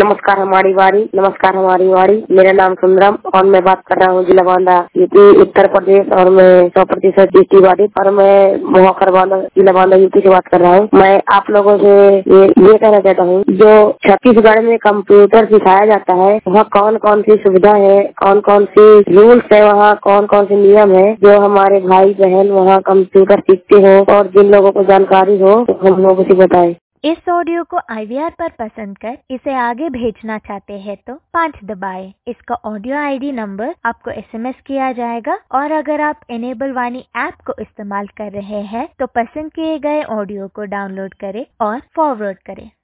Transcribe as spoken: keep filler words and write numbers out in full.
नमस्कार हमारी बारी, नमस्कार हमारी बारी। मेरा नाम सुंदरम और मैं बात कर रहा हूँ जिला बांदा यूपी उत्तर प्रदेश और मैं सौ प्रतिशत दृष्टिवादी और मैं मोहकर बांदा जिला बांदा यूपी से बात कर रहा हूँ। मैं आप लोगों से ये, ये कहना चाहता हूँ, जो छत्तीसगढ़ में कंप्यूटर सिखाया जाता है वहाँ कौन कौन सी सुविधा है, कौन कौन सी रूल्स है, वहाँ कौन कौन से नियम है, जो हमारे भाई बहन वहाँ कंप्यूटर सीखते हो और जिन लोगों को जानकारी हो तो हम लोगों से बताएं। इस ऑडियो को आई वी आर पर पसंद कर इसे आगे भेजना चाहते हैं तो पाँच दबाएं। इसका ऑडियो आई डी नंबर आपको एस एम एस किया जाएगा और अगर आप एनेबल वाणी ऐप को इस्तेमाल कर रहे हैं तो पसंद किए गए ऑडियो को डाउनलोड करें और फॉरवर्ड करें।